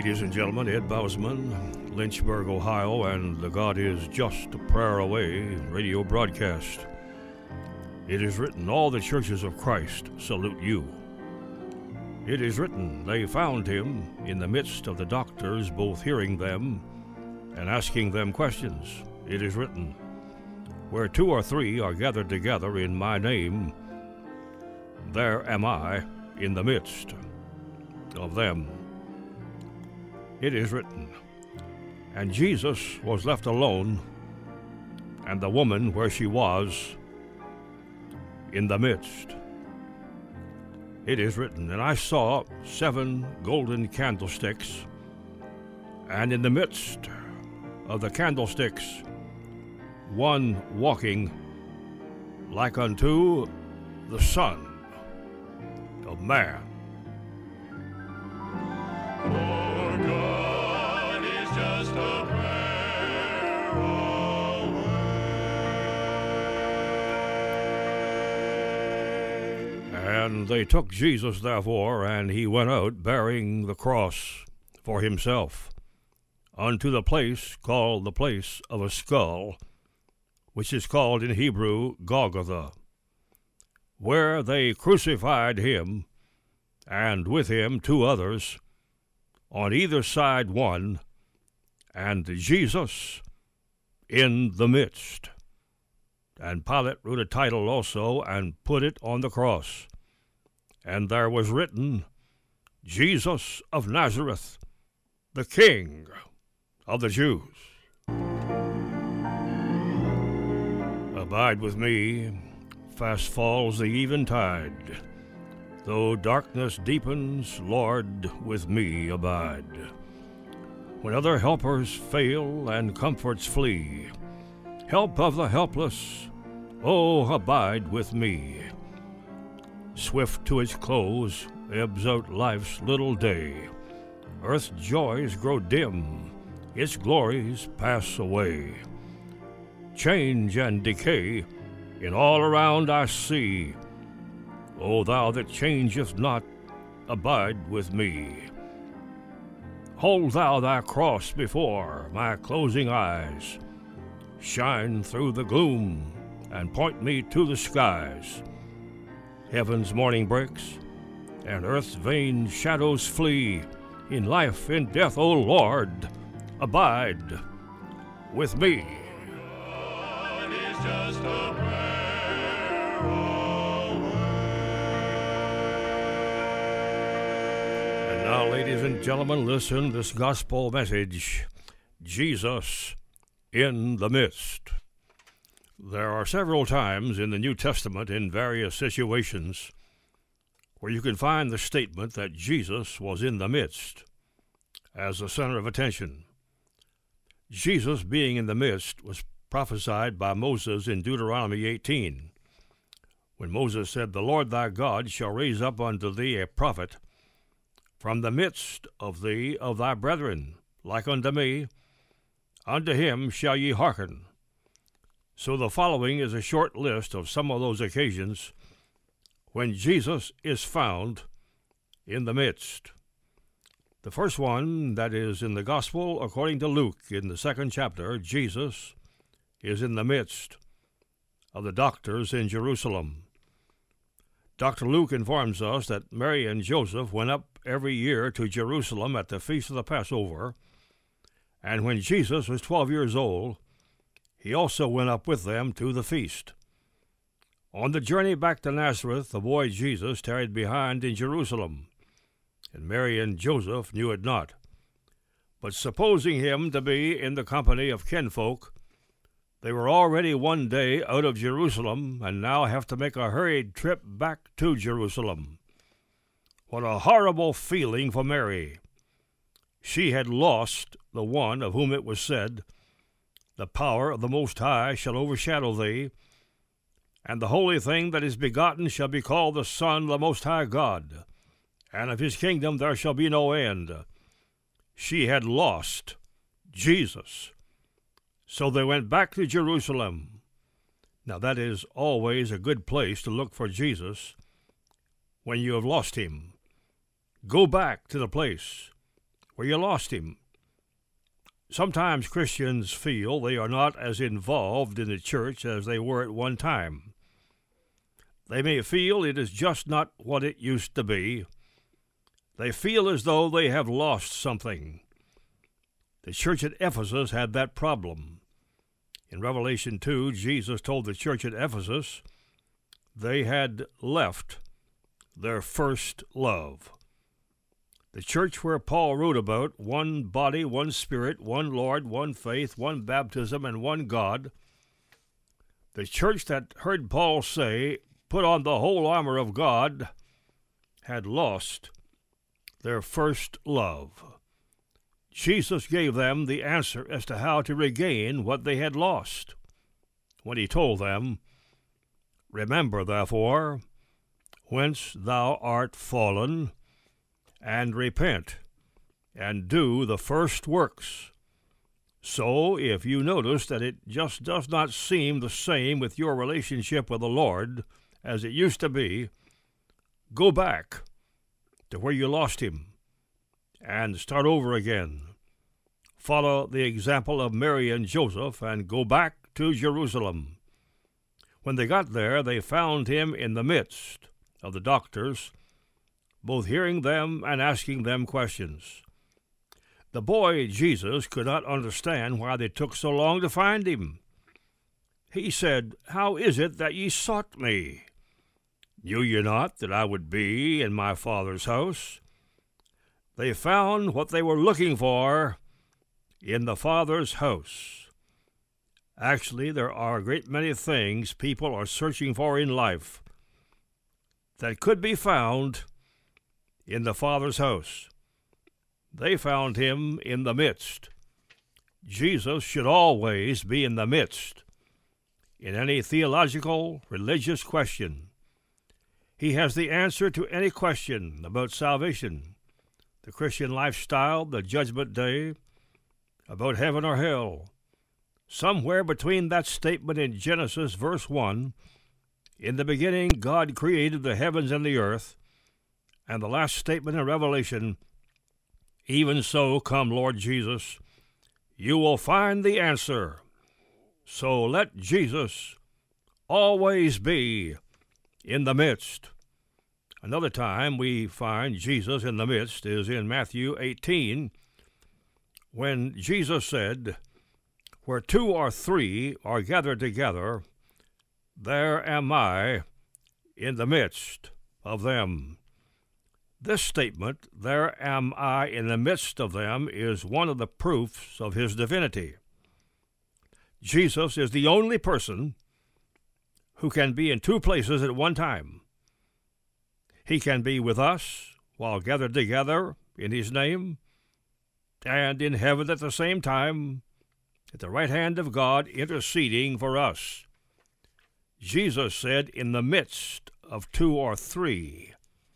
Ladies and gentlemen, Ed Bousman, Lynchburg, Ohio, and the God is Just a Prayer Away radio broadcast. It is written, all the churches of Christ salute you. It is written, they found him in the midst of the doctors, both hearing them and asking them questions. It is written, where two or three are gathered together in my name, there am I in the midst of them. It is written, and Jesus was left alone, and the woman where she was in the midst. It is written, and I saw 7 golden candlesticks, and in the midst of the candlesticks one walking like unto the Son of Man. For God is just a prayer away. And they took Jesus, therefore, and he went out bearing the cross for himself unto the place called the place of a skull, which is called in Hebrew Golgotha, where they crucified him, and with him 2 others, on either side one, and Jesus in the midst. And Pilate wrote a title also, and put it on the cross. And there was written, Jesus of Nazareth, the King of the Jews. Abide with me, fast falls the eventide. Though darkness deepens, Lord, with me abide. When other helpers fail and comforts flee, help of the helpless, oh, abide with me. Swift to its close ebbs out life's little day. Earth's joys grow dim, its glories pass away. Change and decay in all around I see. O thou that changest not, abide with me. Hold thou thy cross before my closing eyes. Shine through the gloom and point me to the skies. Heaven's morning breaks and earth's vain shadows flee. In life, in death, O Lord, abide with me. God is just a prayer away. And now, ladies and gentlemen, listen this gospel message, Jesus in the midst. There are several times in the New Testament in various situations where you can find the statement that Jesus was in the midst as the center of attention. Jesus being in the midst was prophesied by Moses in Deuteronomy 18, when Moses said, the Lord thy God shall raise up unto thee a prophet from the midst of thee of thy brethren, like unto me, unto him shall ye hearken. So the following is a short list of some of those occasions when Jesus is found in the midst. The first one, that is in the Gospel according to Luke, in the 2nd chapter, Jesus is in the midst of the doctors in Jerusalem. Dr. Luke informs us that Mary and Joseph went up every year to Jerusalem at the feast of the Passover, and when Jesus was 12 years old, he also went up with them to the feast. On the journey back to Nazareth, the boy Jesus tarried behind in Jerusalem, and Mary and Joseph knew it not. But supposing him to be in the company of kinfolk, they were already one day out of Jerusalem, and now have to make a hurried trip back to Jerusalem. What a horrible feeling for Mary! She had lost the one of whom it was said, the power of the Most High shall overshadow thee, and the holy thing that is begotten shall be called the Son of the Most High God, and of his kingdom there shall be no end. She had lost Jesus. So they went back to Jerusalem. Now that is always a good place to look for Jesus when you have lost him. Go back to the place where you lost him. Sometimes Christians feel they are not as involved in the church as they were at one time. They may feel it is just not what it used to be. They feel as though they have lost something. The church at Ephesus had that problem. In Revelation 2, Jesus told the church at Ephesus they had left their first love. The church where Paul wrote about one body, one spirit, one Lord, one faith, one baptism, and one God. The church that heard Paul say, "Put on the whole armor of God," had lost their first love. Jesus gave them the answer as to how to regain what they had lost when he told them, "Remember, therefore, whence thou art fallen, and repent, and do the first works." So, if you notice that it just does not seem the same with your relationship with the Lord as it used to be, go back to where you lost him and start over again. Follow the example of Mary and Joseph and go back to Jerusalem. When they got there, they found him in the midst of the doctors, both hearing them and asking them questions. The boy Jesus could not understand why they took so long to find him. He said, "How is it that ye sought me? Knew ye not that I would be in my Father's house?" They found what they were looking for in the Father's house. Actually, there are a great many things people are searching for in life that could be found in the Father's house. They found him in the midst. Jesus should always be in the midst in any theological, religious question. He has the answer to any question about salvation, the Christian lifestyle, the judgment day, about heaven or hell. Somewhere between that statement in Genesis verse 1, "In the beginning God created the heavens and the earth," and the last statement in Revelation, "Even so come Lord Jesus," you will find the answer. So let Jesus always be in the midst. Another time we find Jesus in the midst is in Matthew 18, when Jesus said, "Where two or three are gathered together, there am I in the midst of them." This statement, "There am I in the midst of them," is one of the proofs of his divinity. Jesus is the only person who can be in two places at one time. He can be with us while gathered together in his name, and in heaven at the same time, at the right hand of God, interceding for us. Jesus said, "In the midst of two or three."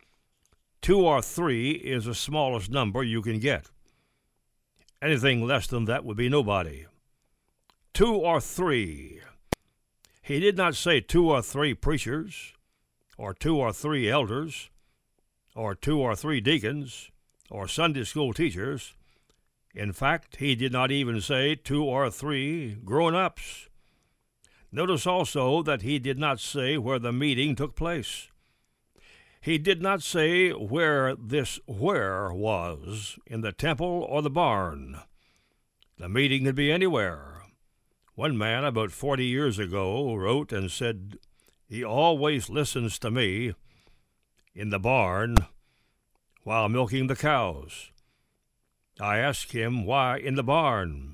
2 or 3 is the smallest number you can get. Anything less than that would be nobody. 2 or 3. He did not say 2 or 3 preachers, or 2 or 3 elders, or 2 or 3 deacons, or Sunday school teachers. In fact, he did not even say 2 or 3 grown-ups. Notice also that he did not say where the meeting took place. He did not say where this "where" was, in the temple or the barn. The meeting could be anywhere. One man about 40 years ago wrote and said, "He always listens to me in the barn while milking the cows. I asked him why in the barn,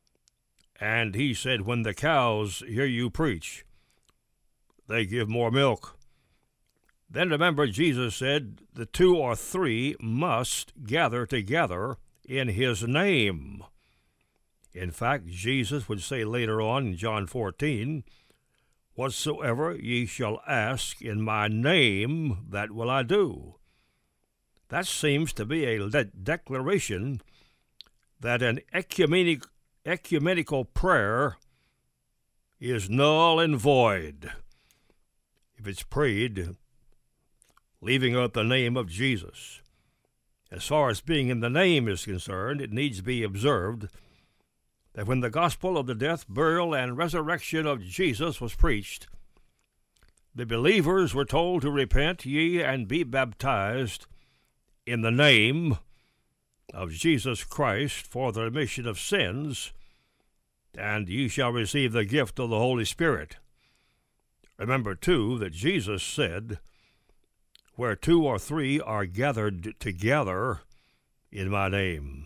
and he said, when the cows hear you preach, they give more milk." Then remember, Jesus said the 2 or 3 must gather together in his name. In fact, Jesus would say later on in John 14, "Whatsoever ye shall ask in my name, that will I do." That seems to be a declaration that an ecumenical prayer is null and void if it's prayed leaving out the name of Jesus. As far as being in the name is concerned, it needs to be observed that when the gospel of the death, burial, and resurrection of Jesus was preached, the believers were told to repent ye and be baptized in the name of Jesus Christ for the remission of sins, and ye shall receive the gift of the Holy Spirit. Remember, too, that Jesus said, where 2 or 3 are gathered together in my name.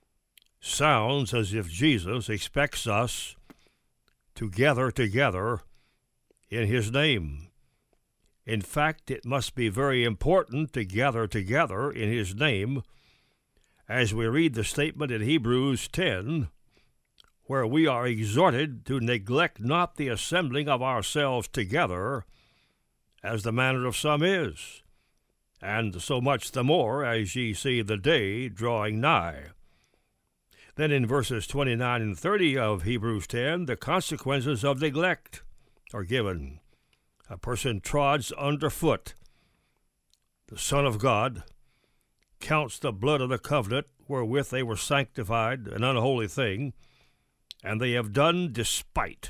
Sounds as if Jesus expects us to gather together in his name. In fact, it must be very important to gather together in his name, as we read the statement in Hebrews 10, where we are exhorted to neglect not the assembling of ourselves together, as the manner of some is, and so much the more as ye see the day drawing nigh. Then in verses 29 and 30 of Hebrews 10, the consequences of neglect are given. A person trods underfoot the Son of God, counts the blood of the covenant wherewith they were sanctified an unholy thing, and they have done despite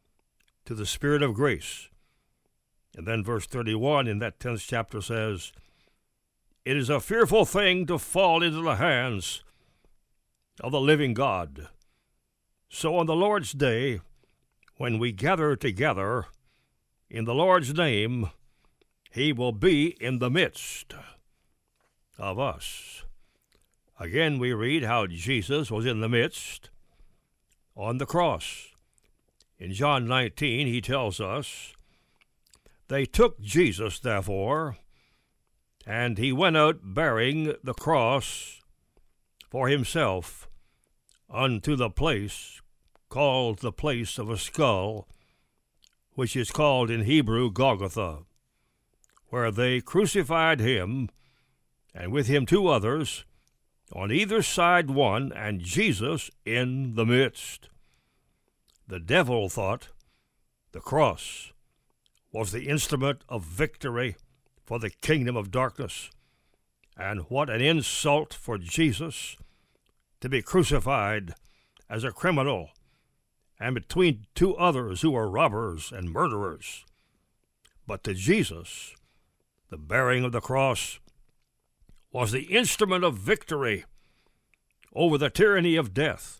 to the Spirit of grace. And then verse 31 in that 10th chapter says, it is a fearful thing to fall into the hands of the living God. So on the Lord's day, when we gather together in the Lord's name, he will be in the midst of us. Again, we read how Jesus was in the midst on the cross. In John 19, he tells us, they took Jesus, therefore, and he went out bearing the cross for himself unto the place called the place of a skull, which is called in Hebrew Golgotha, where they crucified him, and with him 2 others, on either side one, and Jesus in the midst. The devil thought the cross was the instrument of victory for the kingdom of darkness, and what an insult for Jesus to be crucified as a criminal and between 2 others who were robbers and murderers. But to Jesus, the bearing of the cross was the instrument of victory over the tyranny of death.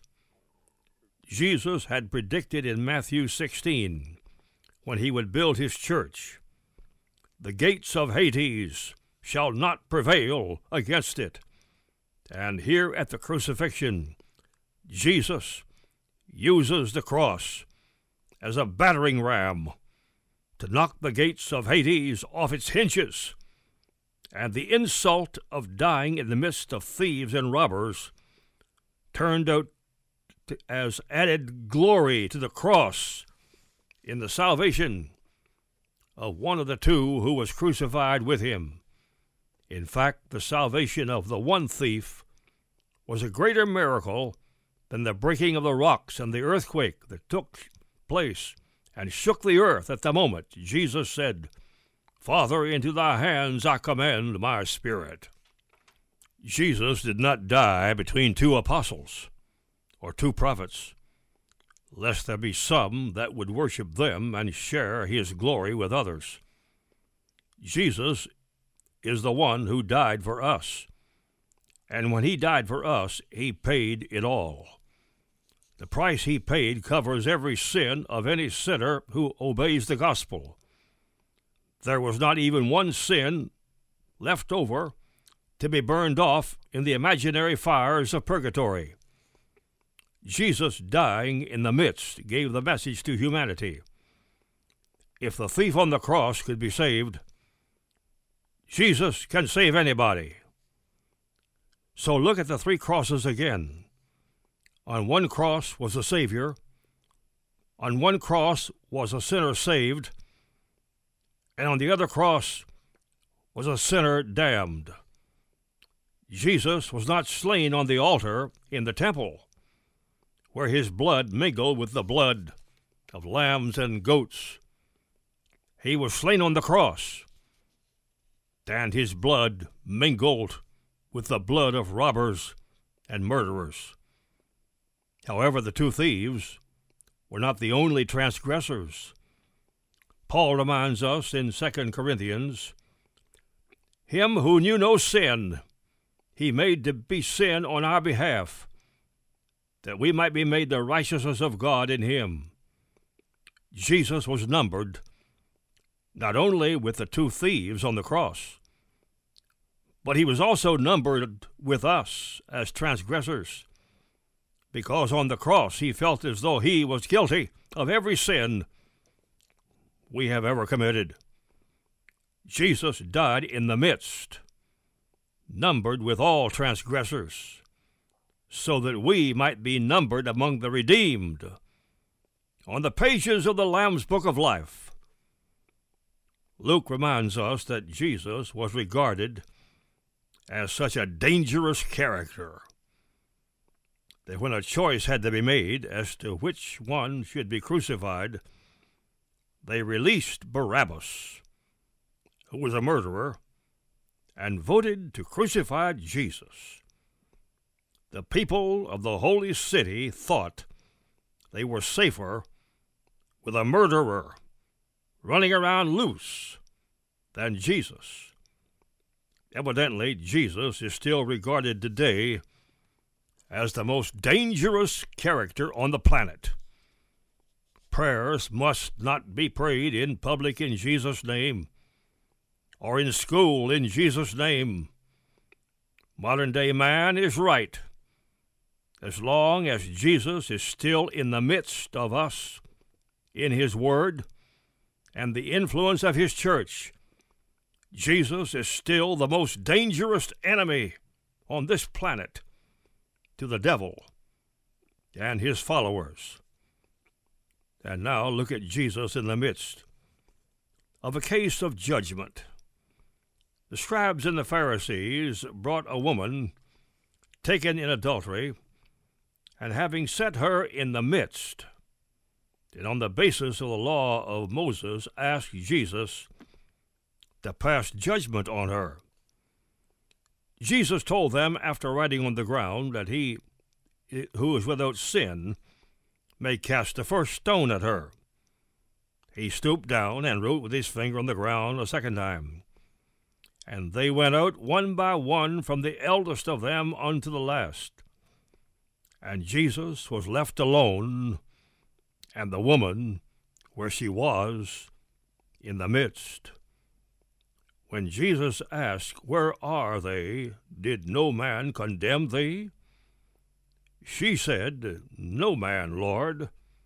Jesus had predicted in Matthew 16, when he would build his church, the gates of Hades shall not prevail against it. And here at the crucifixion, Jesus uses the cross as a battering ram to knock the gates of Hades off its hinges, and the insult of dying in the midst of thieves and robbers turned out as added glory to the cross in the salvation of one of the 2 who was crucified with him. In fact, the salvation of the one thief was a greater miracle than the breaking of the rocks and the earthquake that took place and shook the earth at the moment Jesus said, Father, into thy hands I commend my spirit. Jesus did not die between 2 apostles or 2 prophets, lest there be some that would worship them and share his glory with others. Jesus is the one who died for us, and when he died for us, he paid it all. The price he paid covers every sin of any sinner who obeys the gospel. There was not even one sin left over to be burned off in the imaginary fires of purgatory. Jesus dying in the midst gave the message to humanity. If the thief on the cross could be saved, Jesus can save anybody. So look at the 3 crosses again. On one cross was a Savior. On one cross was a sinner saved. And on the other cross was a sinner damned. Jesus was not slain on the altar in the temple, where his blood mingled with the blood of lambs and goats. He was slain on the cross, and his blood mingled with the blood of robbers and murderers. However, the two thieves were not the only transgressors. Paul reminds us in 2 Corinthians, "Him who knew no sin, he made to be sin on our behalf, that we might be made the righteousness of God in him." Jesus was numbered not only with the two thieves on the cross, but he was also numbered with us as transgressors, because on the cross he felt as though he was guilty of every sin we have ever committed. Jesus died in the midst, numbered with all transgressors, so that we might be numbered among the redeemed on the pages of the Lamb's Book of Life. Luke reminds us that Jesus was regarded as such a dangerous character that when a choice had to be made as to which one should be crucified, they released Barabbas, who was a murderer, and voted to crucify Jesus. The people of the holy city thought they were safer with a murderer running around loose than Jesus. Evidently, Jesus is still regarded today as the most dangerous character on the planet. Prayers must not be prayed in public in Jesus' name, or in school in Jesus' name. Modern-day man is right, as long as Jesus is still in the midst of us, in his word, and the influence of his church. Jesus is still the most dangerous enemy on this planet to the devil and his followers. And now look at Jesus in the midst of a case of judgment. The scribes and the Pharisees brought a woman taken in adultery, and having set her in the midst, and on the basis of the law of Moses asked Jesus to pass judgment on her. Jesus told them, after writing on the ground, that he who is without sin may cast the first stone at her. He stooped down and wrote with his finger on the ground a second time. And they went out one by one from the eldest of them unto the last. And Jesus was left alone, and the woman where she was in the midst. When Jesus asked, "Where are they? Did no man condemn thee?" She said, "No man, Lord."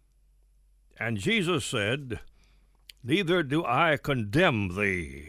And Jesus said, "Neither do I condemn thee."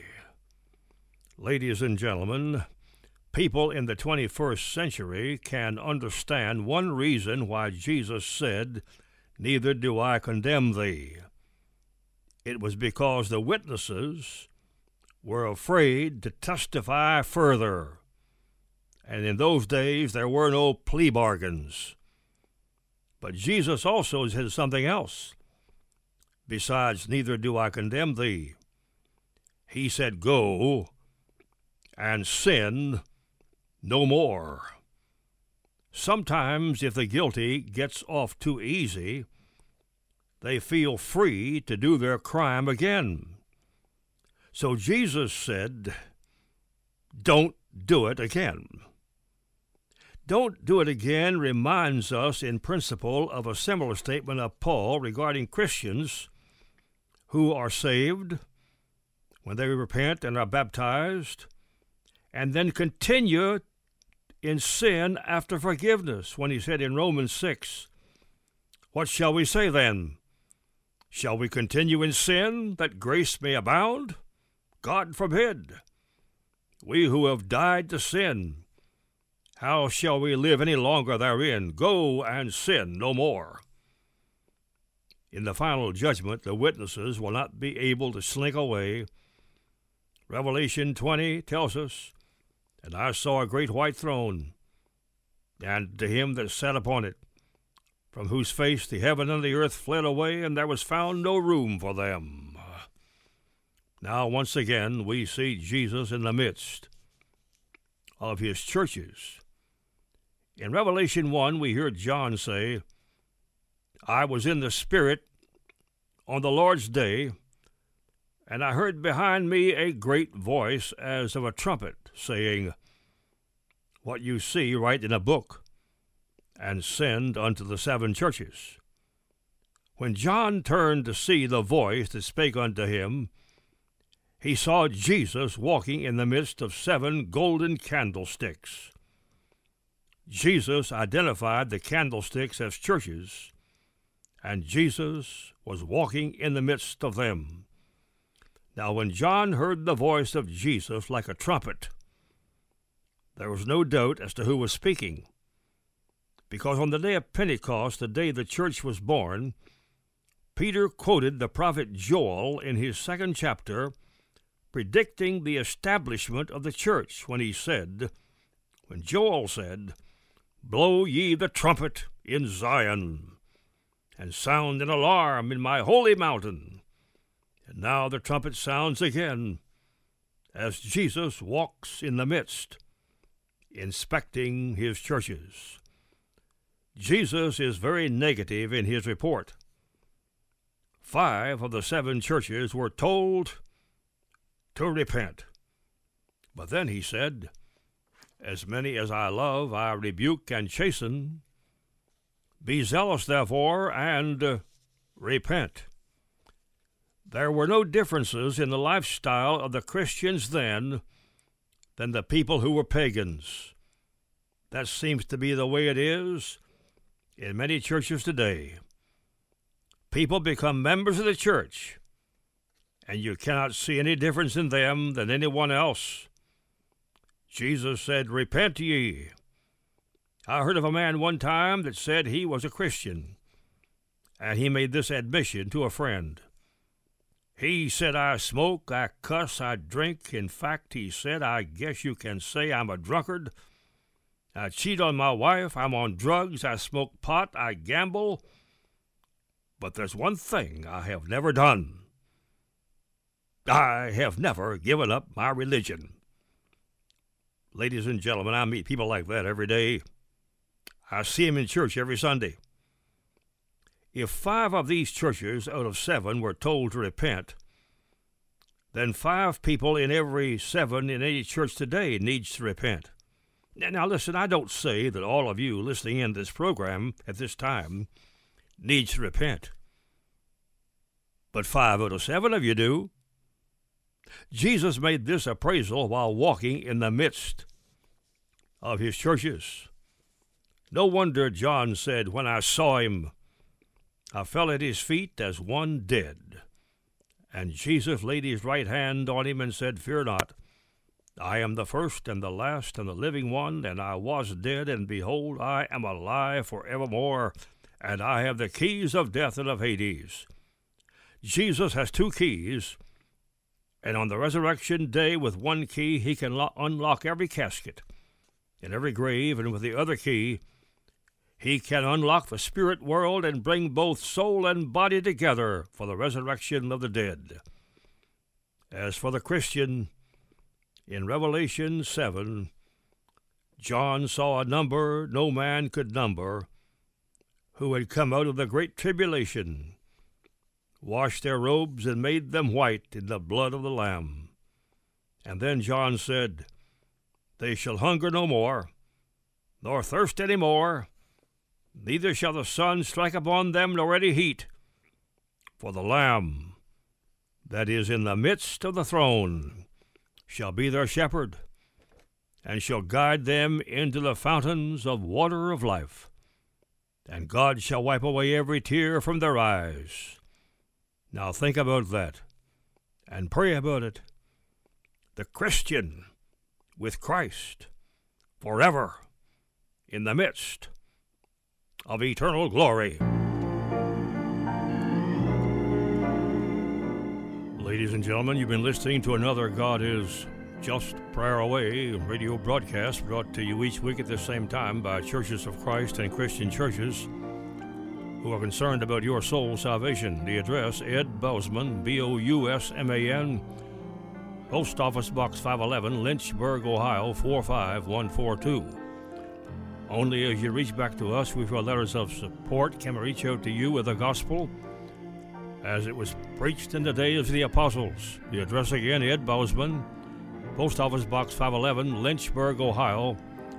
Ladies and gentlemen, people in the 21st century can understand one reason why Jesus said, "Neither do I condemn thee." It was because the witnesses were afraid to testify further. And in those days, there were no plea bargains. But Jesus also said something else. Besides, "Neither do I condemn thee," he said, "Go and sin no more." Sometimes, if the guilty gets off too easy, they feel free to do their crime again. So Jesus said, "Don't do it again." "Don't do it again" reminds us in principle of a similar statement of Paul regarding Christians who are saved when they repent and are baptized, and then continue in sin after forgiveness, when he said in Romans 6, "What shall we say then? Shall we continue in sin that grace may abound? God forbid. We who have died to sin, how shall we live any longer therein? Go and sin no more." In the final judgment, the witnesses will not be able to slink away. Revelation 20 tells us, "And I saw a great white throne, and to him that sat upon it, from whose face the heaven and the earth fled away, and there was found no room for them." Now, once again, we see Jesus in the midst of his churches. In Revelation 1, we hear John say, I was in the Spirit on the Lord's day, and I heard behind me a great voice as of a trumpet, saying, What you see write in a book, and send unto the 7 churches. When John turned to see the voice that spake unto him, he saw Jesus walking in the midst of 7 golden candlesticks. Jesus identified the candlesticks as churches, and Jesus was walking in the midst of them. Now when John heard the voice of Jesus like a trumpet, there was no doubt as to who was speaking, because on the day of Pentecost, the day the church was born, Peter quoted the prophet Joel in his 2nd chapter, predicting the establishment of the church when Joel said, Blow ye the trumpet in Zion, and sound an alarm in my holy mountain. And now the trumpet sounds again, as Jesus walks in the midst, inspecting his churches. Jesus is very negative in his report. 5 of the 7 churches were told to repent. But then he said, As many as I love, I rebuke and chasten. Be zealous, therefore, and repent. There were no differences in the lifestyle of the Christians then than the people who were pagans. That seems to be the way it is in many churches today. People become members of the church, and you cannot see any difference in them than anyone else. Jesus said, Repent ye. I heard of a man one time that said he was a Christian, and he made this admission to a friend. He said, I smoke, I cuss, I drink. In fact, he said, I guess you can say I'm a drunkard. I cheat on my wife, I'm on drugs, I smoke pot, I gamble. But there's one thing I have never done. I have never given up my religion. Ladies and gentlemen, I meet people like that every day. I see them in church every Sunday. If 5 of these churches out of 7 were told to repent, then 5 people in every 7 in any church today needs to repent. Now listen, I don't say that all of you listening in this program at this time needs to repent. But 5 out of 7 of you do. Jesus made this appraisal while walking in the midst of his churches. No wonder John said, When I saw him, I fell at his feet as one dead. And Jesus laid his right hand on him and said, Fear not, I am the first and the last and the living one, and I was dead, and behold, I am alive forevermore, and I have the keys of death and of Hades. Jesus has 2 keys, and on the resurrection day with 1 key he can unlock every casket and every grave, and with the other key he can unlock the spirit world and bring both soul and body together for the resurrection of the dead. As for the Christian, in Revelation 7, John saw a number no man could number, who had come out of the great tribulation, washed their robes and made them white in the blood of the Lamb. And then John said, They shall hunger no more, nor thirst any more, neither shall the sun strike upon them nor any heat. For the Lamb that is in the midst of the throne shall be their shepherd, and shall guide them into the fountains of water of life. And God shall wipe away every tear from their eyes. Now think about that, and pray about it. The Christian with Christ forever in the midst of eternal glory. Ladies and gentlemen, you've been listening to another God is Just Prayer Away radio broadcast brought to you each week at the same time by Churches of Christ and Christian churches who are concerned about your soul salvation. The address, Ed Bousman, Bousman, Post Office Box 511, Lynchburg, Ohio 45142. Only as you reach back to us with your letters of support can we reach out to you with the gospel as it was preached in the days of the apostles. The address again, Ed Bousman, Post Office Box 511, Lynchburg, Ohio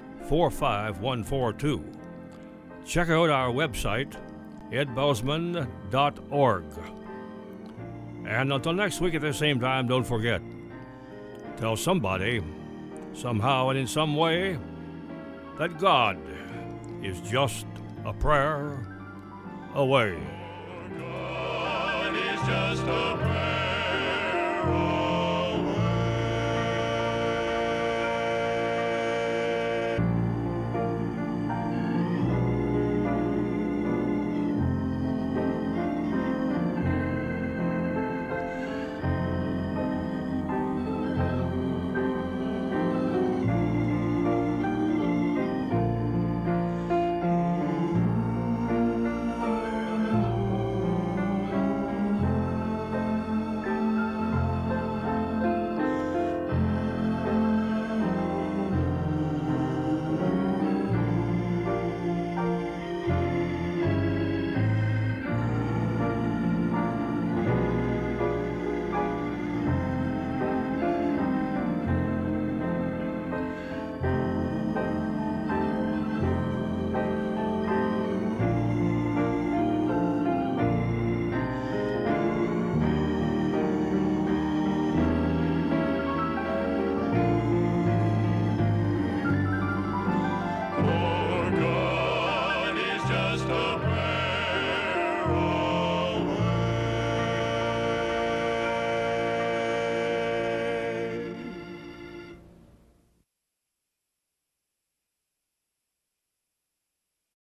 45142. Check out our website, edbousman.org. And until next week at the same time, don't forget, tell somebody, somehow and in some way, that God is just a prayer away.